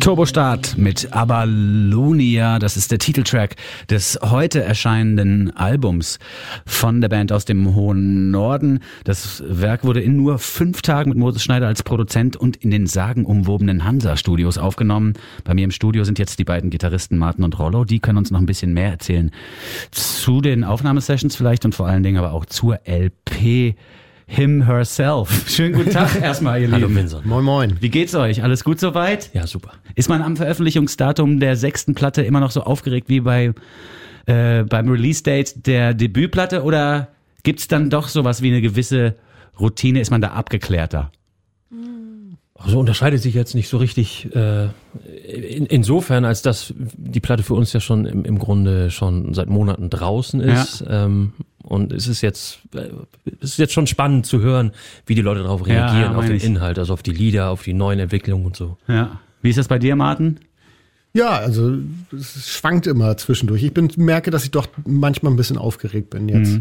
Turbostart mit Abalonia, das ist der Titeltrack des heute erscheinenden Albums von der Band aus dem hohen Norden. Das Werk wurde in nur 5 Tagen mit Moses Schneider als Produzent und in den sagenumwobenen Hansa-Studios aufgenommen. Bei mir im Studio sind jetzt die beiden Gitarristen Martin und Rollo, die können uns noch ein bisschen mehr erzählen zu den Aufnahmesessions vielleicht und vor allen Dingen aber auch zur LP Him Herself. Schönen guten Tag erstmal, ihr Lieben. Hallo Vincent. Moin moin. Wie geht's euch? Alles gut soweit? Ja, super. Ist man am Veröffentlichungsdatum der 6. Platte immer noch so aufgeregt wie beim Release-Date der Debütplatte oder gibt's dann doch sowas wie eine gewisse Routine? Ist man da abgeklärter? Also unterscheidet sich jetzt nicht so richtig insofern, als dass die Platte für uns ja schon im Grunde schon seit Monaten draußen ist. Ja. Und es ist jetzt schon spannend zu hören, wie die Leute darauf reagieren, auf den Inhalt, also auf die Lieder, auf die neuen Entwicklungen und so. Ja. Wie ist das bei dir, Martin? Ja, also es schwankt immer zwischendurch. Ich merke, dass ich doch manchmal ein bisschen aufgeregt bin jetzt.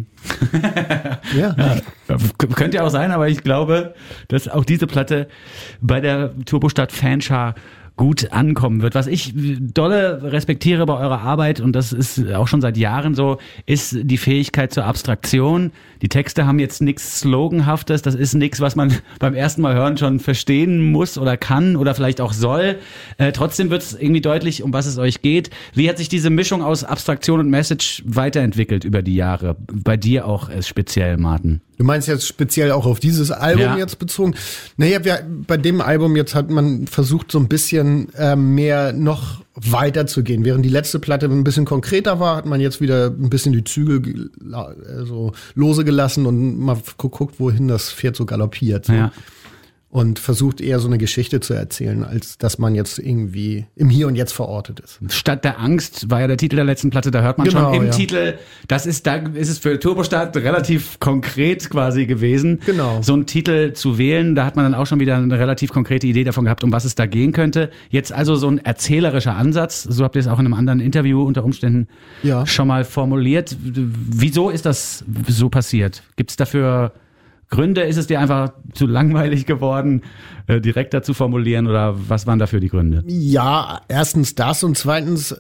Ja. Könnte ja auch sein, aber ich glaube, dass auch diese Platte bei der Turbostart-Fanschar gut ankommen wird. Was ich dolle respektiere bei eurer Arbeit, und das ist auch schon seit Jahren so, ist die Fähigkeit zur Abstraktion. Die Texte haben jetzt nichts Sloganhaftes, das ist nichts, was man beim ersten Mal hören schon verstehen muss oder kann oder vielleicht auch soll. Trotzdem wird es irgendwie deutlich, um was es euch geht. Wie hat sich diese Mischung aus Abstraktion und Message weiterentwickelt über die Jahre? Bei dir auch speziell, Martin. Du meinst jetzt speziell auch auf dieses Album jetzt bezogen? Naja, bei dem Album jetzt hat man versucht, so ein bisschen mehr noch weiter zu gehen. Während die letzte Platte ein bisschen konkreter war, hat man jetzt wieder ein bisschen die Zügel so lose gelassen und mal geguckt, wohin das Pferd so galoppiert. So. Ja. Und versucht eher so eine Geschichte zu erzählen, als dass man jetzt irgendwie im Hier und Jetzt verortet ist. Statt der Angst war ja der Titel der letzten Platte, da hört man schon im Titel, da ist es für Turbostart relativ konkret quasi gewesen. Genau. So einen Titel zu wählen, da hat man dann auch schon wieder eine relativ konkrete Idee davon gehabt, um was es da gehen könnte. Jetzt also so ein erzählerischer Ansatz, so habt ihr es auch in einem anderen Interview unter Umständen schon mal formuliert. Wieso ist das so passiert? Gibt's dafür Gründe? Ist es dir einfach zu langweilig geworden, direkter zu formulieren, oder was waren dafür die Gründe? Ja, erstens das und zweitens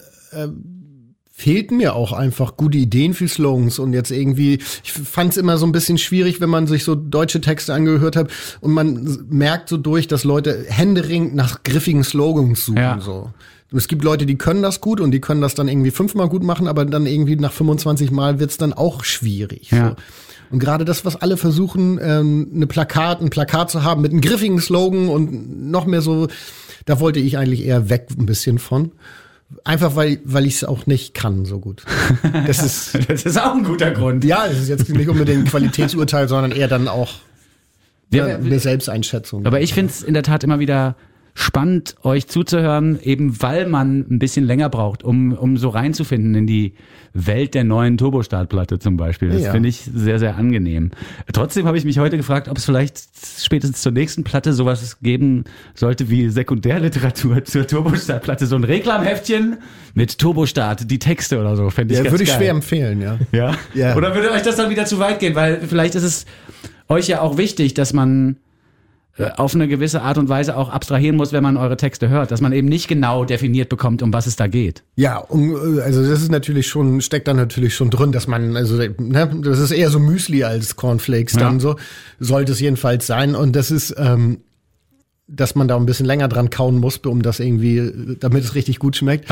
fehlten mir auch einfach gute Ideen für Slogans und jetzt irgendwie, ich fand es immer so ein bisschen schwierig, wenn man sich so deutsche Texte angehört hat und man merkt so durch, dass Leute händeringend nach griffigen Slogans suchen. Ja. So. Es gibt Leute, die können das gut und die können das dann irgendwie 5-mal gut machen, aber dann irgendwie nach 25 Mal wird's dann auch schwierig. Ja. So. Und gerade das, was alle versuchen, ein Plakat zu haben mit einem griffigen Slogan und noch mehr so, da wollte ich eigentlich eher weg ein bisschen von. Einfach, weil ich es auch nicht kann so gut. Das ist auch ein guter Grund. Ja, das ist jetzt nicht unbedingt ein Qualitätsurteil, sondern eher dann auch eine Selbsteinschätzung. Aber ich finde es in der Tat immer wieder spannend, euch zuzuhören, eben weil man ein bisschen länger braucht, um so reinzufinden in die Welt der neuen Turbostart-Platte zum Beispiel. Das finde ich sehr, sehr angenehm. Trotzdem habe ich mich heute gefragt, ob es vielleicht spätestens zur nächsten Platte sowas geben sollte wie Sekundärliteratur zur Turbostart-Platte. So ein Reklamheftchen mit Turbostart, die Texte oder so, fände ich ganz geil. Würde ich schwer empfehlen, ja. Ja? Oder würde euch das dann wieder zu weit gehen? Weil vielleicht ist es euch ja auch wichtig, dass man auf eine gewisse Art und Weise auch abstrahieren muss, wenn man eure Texte hört, dass man eben nicht genau definiert bekommt, um was es da geht. Ja, also das ist natürlich schon, steckt da natürlich schon drin, dass man, also das ist eher so Müsli als Cornflakes dann so, sollte es jedenfalls sein. Und das ist, dass man da ein bisschen länger dran kauen muss, um das irgendwie, damit es richtig gut schmeckt.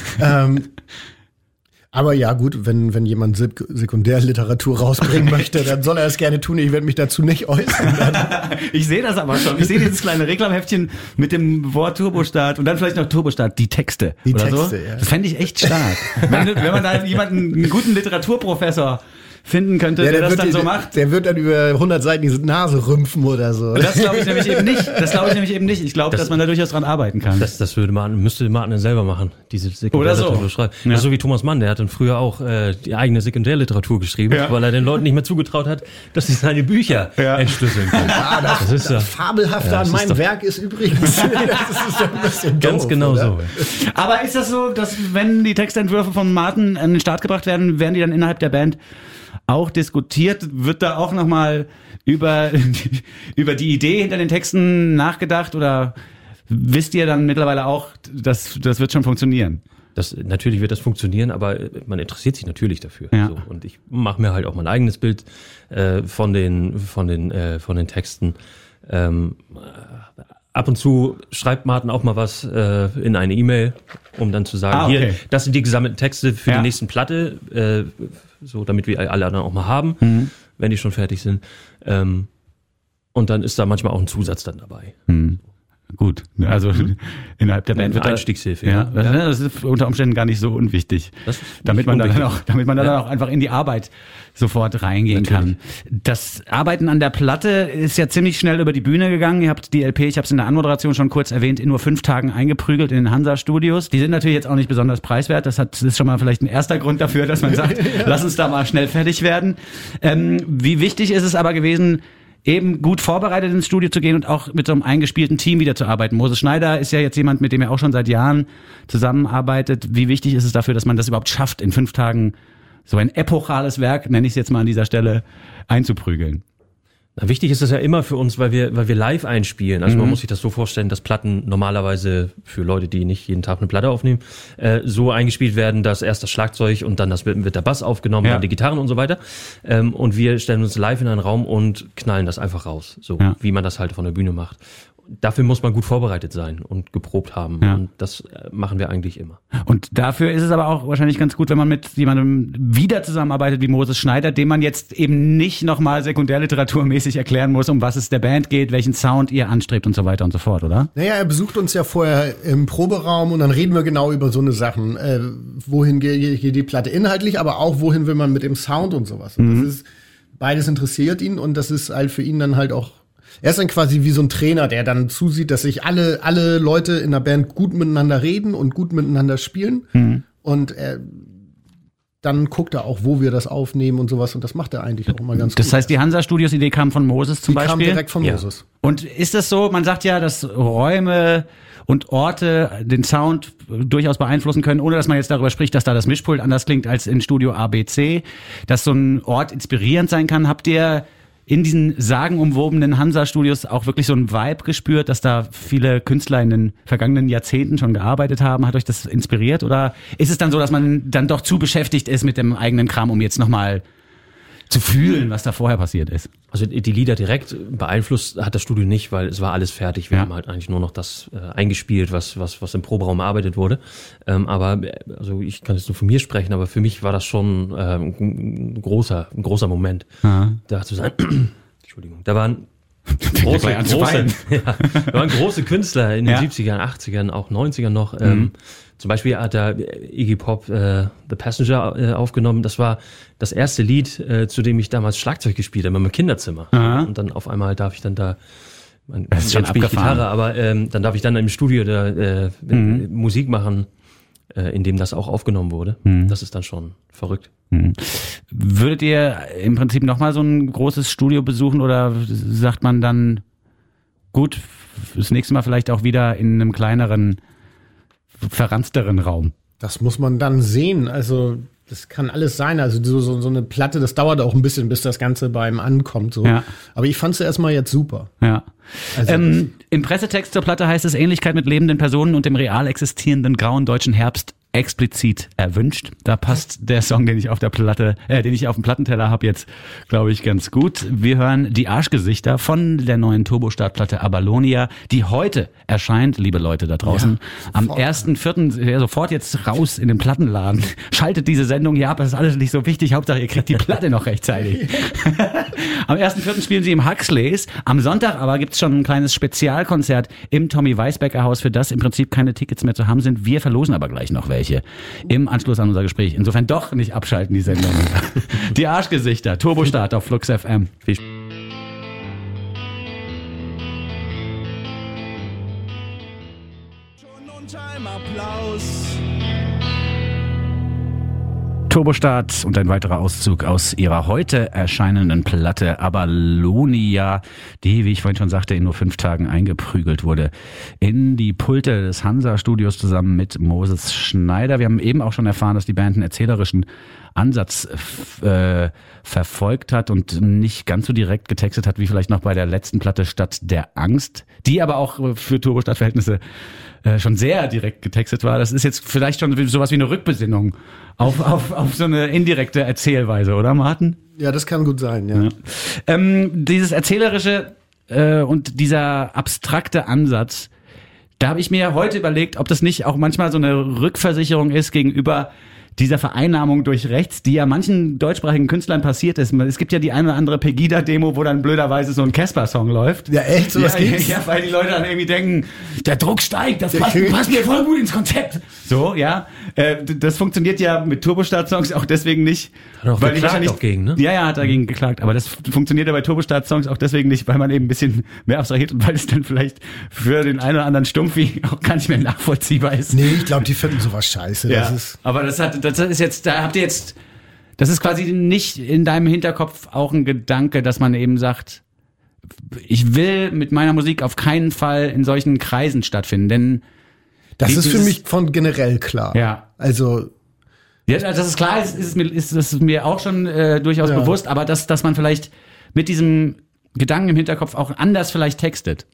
Aber ja, gut, wenn jemand Sekundärliteratur rausbringen möchte, dann soll er es gerne tun. Ich werde mich dazu nicht äußern. Ich sehe das aber schon. Ich sehe dieses kleine Reklamheftchen mit dem Wort Turbostart und dann vielleicht noch Turbostart, die Texte. Die oder Texte, so. ja. Das fände ich echt stark. wenn man da jemanden, einen guten Literaturprofessor finden könnte, der das dann so macht. Der wird dann über 100 Seiten diese Nase rümpfen oder so. Das glaube ich nämlich eben nicht. Ich glaube, dass man da durchaus dran arbeiten kann. Das müsste Martin selber machen, diese Sekundärliteratur schreiben. Ja. Das ist so wie Thomas Mann, der hat dann früher auch die eigene Sekundärliteratur geschrieben, weil er den Leuten nicht mehr zugetraut hat, dass sie seine Bücher entschlüsseln können. Ja, das Fabelhafte an meinem Werk ist übrigens, das ist ein bisschen ganz doof, genau oder? so. Aber ist das so, dass wenn die Textentwürfe von Martin an den Start gebracht werden, werden die dann innerhalb der Band auch diskutiert? Wird da auch nochmal über die Idee hinter den Texten nachgedacht oder wisst ihr dann mittlerweile auch, das wird schon funktionieren? Natürlich wird das funktionieren, aber man interessiert sich natürlich dafür. Ja. So. Und ich mache mir halt auch mein eigenes Bild von den Texten. Ab und zu schreibt Martin auch mal was in eine E-Mail, um dann zu sagen, okay. Hier, das sind die gesammelten Texte für die nächsten Platte, so damit wir alle anderen auch mal haben, wenn die schon fertig sind. Und dann ist da manchmal auch ein Zusatz dann dabei. Gut, also innerhalb der Band wird Einstiegshilfe. Ja, das ist unter Umständen gar nicht so unwichtig, damit man dann auch einfach in die Arbeit sofort reingehen kann. Das Arbeiten an der Platte ist ja ziemlich schnell über die Bühne gegangen. Ihr habt die LP, ich habe es in der Anmoderation schon kurz erwähnt, in nur 5 Tagen eingeprügelt in den Hansa-Studios. Die sind natürlich jetzt auch nicht besonders preiswert. Das ist schon mal vielleicht ein erster Grund dafür, dass man sagt, lass uns da mal schnell fertig werden. Wie wichtig ist es aber gewesen, eben gut vorbereitet ins Studio zu gehen und auch mit so einem eingespielten Team wieder zu arbeiten. Moses Schneider ist ja jetzt jemand, mit dem er auch schon seit Jahren zusammenarbeitet. Wie wichtig ist es dafür, dass man das überhaupt schafft, in 5 Tagen so ein epochales Werk, nenne ich es jetzt mal an dieser Stelle, einzuprügeln? Na, wichtig ist das ja immer für uns, weil wir live einspielen. Also man muss sich das so vorstellen, dass Platten normalerweise für Leute, die nicht jeden Tag eine Platte aufnehmen, so eingespielt werden, dass erst das Schlagzeug und dann wird der Bass aufgenommen, dann die Gitarren und so weiter. Und wir stellen uns live in einen Raum und knallen das einfach raus, so wie man das halt von der Bühne macht. Dafür muss man gut vorbereitet sein und geprobt haben. Ja. Und das machen wir eigentlich immer. Und dafür ist es aber auch wahrscheinlich ganz gut, wenn man mit jemandem wieder zusammenarbeitet wie Moses Schneider, dem man jetzt eben nicht nochmal sekundärliteraturmäßig erklären muss, um was es der Band geht, welchen Sound ihr anstrebt und so weiter und so fort, oder? Naja, er besucht uns ja vorher im Proberaum und dann reden wir genau über so eine Sachen. Wohin geht die Platte inhaltlich, aber auch wohin will man mit dem Sound und sowas. Und das ist, beides interessiert ihn und das ist halt für ihn dann halt auch. Er ist dann quasi wie so ein Trainer, der dann zusieht, dass sich alle Leute in der Band gut miteinander reden und gut miteinander spielen. Und dann guckt er auch, wo wir das aufnehmen und sowas. Und das macht er eigentlich auch immer ganz gut. Das heißt, die Hansa-Studios-Idee kam von Moses zum Beispiel? Die kam direkt von Moses. Und ist das so, man sagt ja, dass Räume und Orte den Sound durchaus beeinflussen können, ohne dass man jetzt darüber spricht, dass da das Mischpult anders klingt als in Studio ABC, dass so ein Ort inspirierend sein kann. Habt ihr in diesen sagenumwobenen Hansa-Studios auch wirklich so einen Vibe gespürt, dass da viele Künstler in den vergangenen Jahrzehnten schon gearbeitet haben? Hat euch das inspiriert? Oder ist es dann so, dass man dann doch zu beschäftigt ist mit dem eigenen Kram, um jetzt nochmal zu fühlen, was da vorher passiert ist? Also die Lieder direkt beeinflusst hat das Studio nicht, weil es war alles fertig. Wir haben halt eigentlich nur noch das eingespielt, was im Proberaum erarbeitet wurde. Aber also ich kann jetzt nur von mir sprechen, aber für mich war das schon ein großer Moment, da zu sein. Entschuldigung, da waren große Künstler in den 70ern, 80ern, auch 90ern noch. Zum Beispiel hat da Iggy Pop The Passenger aufgenommen. Das war das erste Lied, zu dem ich damals Schlagzeug gespielt habe in meinem Kinderzimmer. Und dann auf einmal darf ich dann da, das ist schon abgefahren. Gitarre, aber dann darf ich dann im Studio da Musik machen, in dem das auch aufgenommen wurde. Das ist dann schon verrückt. Würdet ihr im Prinzip nochmal so ein großes Studio besuchen oder sagt man dann, gut, das nächste Mal vielleicht auch wieder in einem kleineren, verranzteren Raum? Das muss man dann sehen. Also das kann alles sein. Also so eine Platte, das dauert auch ein bisschen, bis das Ganze beim ankommt. So. Ja. Aber ich fand es erstmal jetzt super. Ja. Also im Pressetext zur Platte heißt es, Ähnlichkeit mit lebenden Personen und dem real existierenden grauen deutschen Herbst explizit erwünscht. Da passt der Song, den ich auf der Platte, den ich auf dem Plattenteller habe, jetzt, glaube ich, ganz gut. Wir hören die Arschgesichter von der neuen Turbostart-Platte Abalonia, die heute erscheint, liebe Leute da draußen. Ja, am 1.4. Sofort jetzt raus in den Plattenladen. Schaltet diese Sendung hier ab, das ist alles nicht so wichtig. Hauptsache, ihr kriegt die Platte noch rechtzeitig. Am 1.4. spielen sie im Huxleys. Am Sonntag aber gibt's schon ein kleines Spezialkonzert im Tommy Weisbecker Haus, für das im Prinzip keine Tickets mehr zu haben sind. Wir verlosen aber gleich noch welche im Anschluss an unser Gespräch. Insofern doch nicht abschalten, die Sendung. Die Arschgesichter, Turbostart auf Flux FM. Viel Spaß. Turbostart und ein weiterer Auszug aus ihrer heute erscheinenden Platte Abalonia, die, wie ich vorhin schon sagte, in nur 5 Tagen eingeprügelt wurde in die Pulte des Hansa-Studios zusammen mit Moses Schneider. Wir haben eben auch schon erfahren, dass die Band einen erzählerischen Ansatz verfolgt hat und nicht ganz so direkt getextet hat, wie vielleicht noch bei der letzten Platte Stadt der Angst, die aber auch für Turbostart-Verhältnisse schon sehr direkt getextet war. Das ist jetzt vielleicht schon sowas wie eine Rückbesinnung auf so eine indirekte Erzählweise, oder Martin? Ja, das kann gut sein, ja. Dieses erzählerische und dieser abstrakte Ansatz, da habe ich mir heute überlegt, ob das nicht auch manchmal so eine Rückversicherung ist gegenüber dieser Vereinnahmung durch rechts, die ja manchen deutschsprachigen Künstlern passiert ist. Es gibt ja die eine oder andere Pegida-Demo, wo dann blöderweise so ein Casper-Song läuft. Ja, echt? So was gibt's? Ja, weil die Leute dann irgendwie denken, der Druck steigt, das passt mir voll gut ins Konzept. So, ja. Das funktioniert ja mit Turbostart-Songs auch deswegen nicht. Hat auch weil geklagt auch gegen, ne? Ja, hat dagegen geklagt. Aber das funktioniert ja bei Turbostart-Songs auch deswegen nicht, weil man eben ein bisschen mehr abstrahiert und weil es dann vielleicht für den einen oder anderen Stumpfi auch gar nicht mehr nachvollziehbar ist. Nee, ich glaube, die finden sowas scheiße. Ja, aber das ist jetzt, da habt ihr jetzt, das ist quasi nicht in deinem Hinterkopf auch ein Gedanke, dass man eben sagt, ich will mit meiner Musik auf keinen Fall in solchen Kreisen stattfinden, denn das ist für mich von generell klar. Ja. Also ja, das ist klar, ist mir auch schon durchaus bewusst, aber dass man vielleicht mit diesem Gedanken im Hinterkopf auch anders vielleicht textet.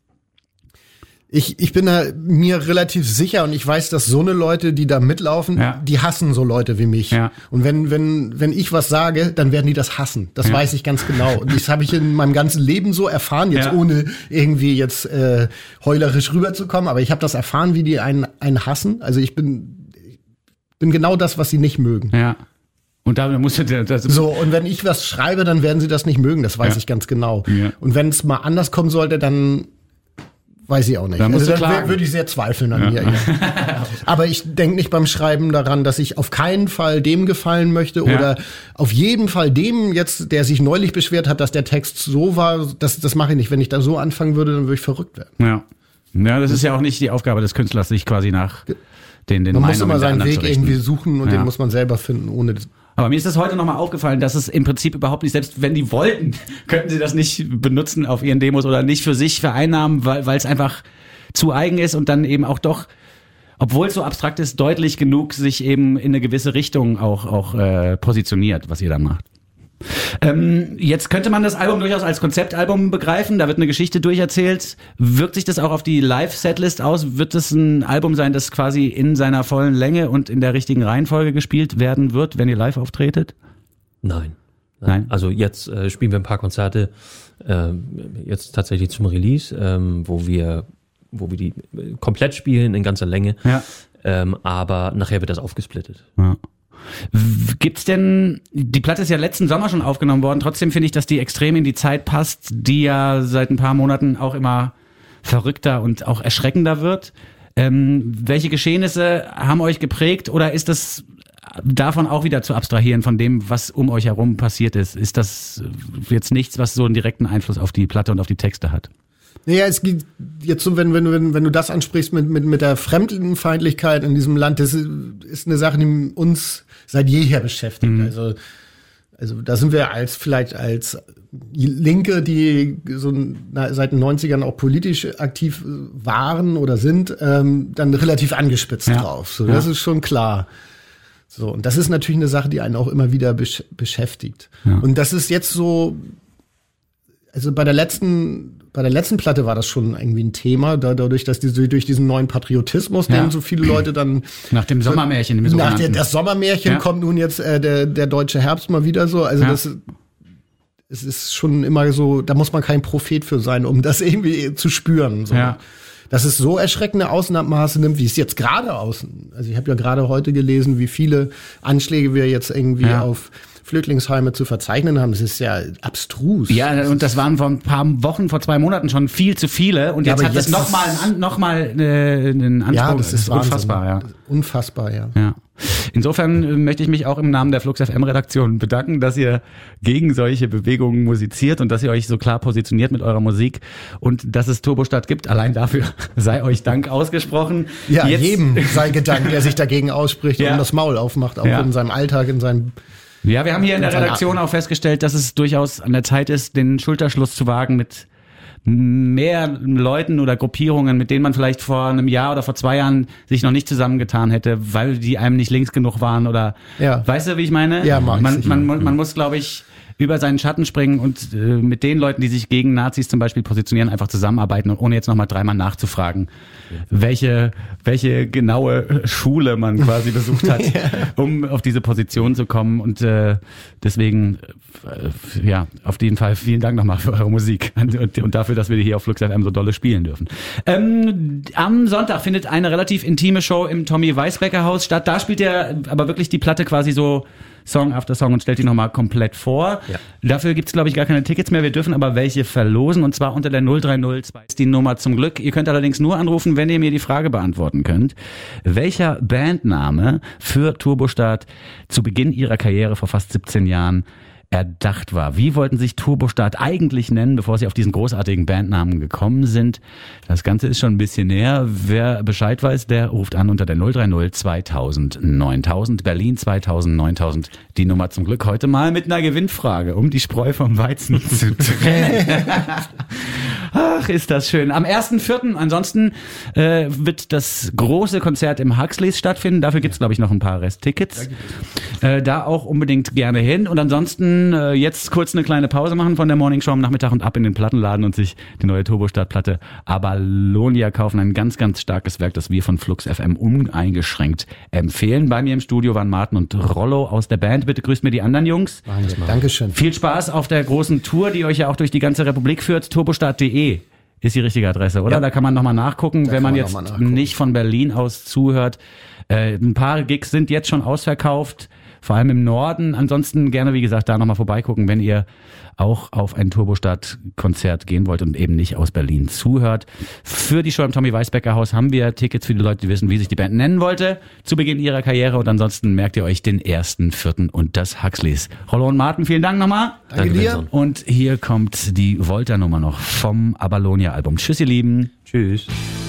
Ich bin da mir relativ sicher und ich weiß, dass so eine Leute, die da mitlaufen, die hassen so Leute wie mich. Ja. Und wenn ich was sage, dann werden die das hassen. Das weiß ich ganz genau. Und das habe ich in meinem ganzen Leben so erfahren, jetzt ohne irgendwie jetzt heulerisch rüberzukommen. Aber ich habe das erfahren, wie die einen hassen. Also ich bin genau das, was sie nicht mögen. Ja. Und da musst du das so, und wenn ich was schreibe, dann werden sie das nicht mögen. Das weiß ich ganz genau. Ja. Und wenn es mal anders kommen sollte, dann weiß ich auch nicht. Dann würde ich sehr zweifeln an mir. Ja. Aber ich denke nicht beim Schreiben daran, dass ich auf keinen Fall dem gefallen möchte oder auf jeden Fall dem jetzt, der sich neulich beschwert hat, dass der Text so war. Das mache ich nicht. Wenn ich da so anfangen würde, dann würde ich verrückt werden. Ja, das ist ja auch nicht die Aufgabe des Künstlers, sich quasi nach den man muss immer seinen Weg irgendwie suchen und den muss man selber finden, ohne. Aber mir ist das heute nochmal aufgefallen, dass es im Prinzip überhaupt nicht, selbst wenn die wollten, könnten sie das nicht benutzen auf ihren Demos oder nicht für sich vereinnahmen, weil es einfach zu eigen ist und dann eben auch doch, obwohl es so abstrakt ist, deutlich genug sich eben in eine gewisse Richtung auch positioniert, was ihr da macht. Jetzt könnte man das Album durchaus als Konzeptalbum begreifen, da wird eine Geschichte durcherzählt. Wirkt sich das auch auf die Live-Setlist aus? Wird es ein Album sein, das quasi in seiner vollen Länge und in der richtigen Reihenfolge gespielt werden wird, wenn ihr live auftretet? Nein. Also jetzt spielen wir ein paar Konzerte, jetzt tatsächlich zum Release, wo wir die komplett spielen in ganzer Länge, aber nachher wird das aufgesplittet. Ja. Gibt's denn, die Platte ist ja letzten Sommer schon aufgenommen worden, trotzdem finde ich, dass die extrem in die Zeit passt, die ja seit ein paar Monaten auch immer verrückter und auch erschreckender wird. Welche Geschehnisse haben euch geprägt oder ist das davon auch wieder zu abstrahieren von dem, was um euch herum passiert ist? Ist das jetzt nichts, was so einen direkten Einfluss auf die Platte und auf die Texte hat? Naja, es geht jetzt so, wenn du das ansprichst mit der Fremdenfeindlichkeit in diesem Land, das ist eine Sache, die uns seit jeher beschäftigt. Also da sind wir vielleicht als Linke, die so seit den 90ern auch politisch aktiv waren oder sind, dann relativ angespitzt drauf. So, das ist schon klar. So, und das ist natürlich eine Sache, die einen auch immer wieder beschäftigt. Ja. Und das ist jetzt so, also bei der letzten Platte war das schon irgendwie ein Thema, durch diesen neuen Patriotismus, den so viele Leute dann nach dem Sommermärchen, das Sommermärchen kommt nun jetzt der deutsche Herbst mal wieder so. Also es ist schon immer so, da muss man kein Prophet für sein, um das irgendwie zu spüren. So. Ja. Dass es so erschreckende Ausmaße nimmt, wie es jetzt gerade außen. Also ich habe ja gerade heute gelesen, wie viele Anschläge wir jetzt irgendwie auf Flüchtlingsheime zu verzeichnen haben. Das ist ja abstrus. Ja, und das waren vor ein paar Wochen, vor 2 Monaten schon viel zu viele. Und jetzt hat das nochmal einen Anspruch. Ja, das ist unfassbar, Unfassbar, ja. Ja. Insofern möchte ich mich auch im Namen der Flux FM Redaktion bedanken, dass ihr gegen solche Bewegungen musiziert und dass ihr euch so klar positioniert mit eurer Musik und dass es Turbostadt gibt. Allein dafür sei euch Dank ausgesprochen. Ja, jedem sei gedankt, der sich dagegen ausspricht und das Maul aufmacht, auch in seinem Alltag, in seinem... Ja, wir haben hier in der Redaktion auch festgestellt, dass es durchaus an der Zeit ist, den Schulterschluss zu wagen mit mehr Leuten oder Gruppierungen, mit denen man vielleicht vor einem Jahr oder vor 2 Jahren sich noch nicht zusammengetan hätte, weil die einem nicht links genug waren oder weißt du, wie ich meine? Ja, man muss, glaube ich, über seinen Schatten springen und mit den Leuten, die sich gegen Nazis zum Beispiel positionieren, einfach zusammenarbeiten und ohne jetzt nochmal 3-mal nachzufragen, welche genaue Schule man quasi besucht hat, um auf diese Position zu kommen. Und deswegen, auf jeden Fall vielen Dank nochmal für eure Musik und dafür, dass wir hier auf Flux FM so dolle spielen dürfen. Am Sonntag findet eine relativ intime Show im Tommy Weisbecker Haus statt. Da spielt ihr aber wirklich die Platte quasi so Song after Song und stellt die nochmal komplett vor. Ja. Dafür gibt's glaube ich, gar keine Tickets mehr. Wir dürfen aber welche verlosen und zwar unter der 0302 ist die Nummer zum Glück. Ihr könnt allerdings nur anrufen, wenn ihr mir die Frage beantworten könnt. Welcher Bandname für Turbostadt zu Beginn ihrer Karriere vor fast 17 Jahren erdacht war? Wie wollten sich Turbostadt eigentlich nennen, bevor sie auf diesen großartigen Bandnamen gekommen sind? Das Ganze ist schon ein bisschen näher. Wer Bescheid weiß, der ruft an unter der 030 2000 9000, Berlin 2000 9000. Die Nummer zum Glück heute mal mit einer Gewinnfrage, um die Spreu vom Weizen zu trennen. Ach, ist das schön. Am 1.4. ansonsten wird das große Konzert im Huxleys stattfinden. Dafür gibt's glaube ich, noch ein paar Resttickets. Da auch unbedingt gerne hin. Und ansonsten jetzt kurz eine kleine Pause machen von der Morningshow am Nachmittag und ab in den Plattenladen und sich die neue Turbostadt-Platte Abalonia kaufen. Ein ganz, ganz starkes Werk, das wir von Flux FM uneingeschränkt empfehlen. Bei mir im Studio waren Martin und Rollo aus der Band. Bitte grüßt mir die anderen Jungs. Dankeschön. Viel Spaß auf der großen Tour, die euch ja auch durch die ganze Republik führt. Turbostadt.de ist die richtige Adresse, oder? Ja. Da kann man nochmal nachgucken, wenn man jetzt nicht von Berlin aus zuhört. Ein paar Gigs sind jetzt schon ausverkauft, vor allem im Norden. Ansonsten gerne, wie gesagt, da nochmal vorbeigucken, wenn ihr auch auf ein Turbostadt-Konzert gehen wollt und eben nicht aus Berlin zuhört. Für die Show im Tommy Weisbecker Haus haben wir Tickets für die Leute, die wissen, wie sich die Band nennen wollte, zu Beginn ihrer Karriere. Und ansonsten merkt ihr euch den 1.4. und das Huxleys. Rollo und Martin, vielen Dank nochmal. Danke dir. Und hier kommt die Volta-Nummer noch vom Abalonia-Album. Tschüss, ihr Lieben. Tschüss.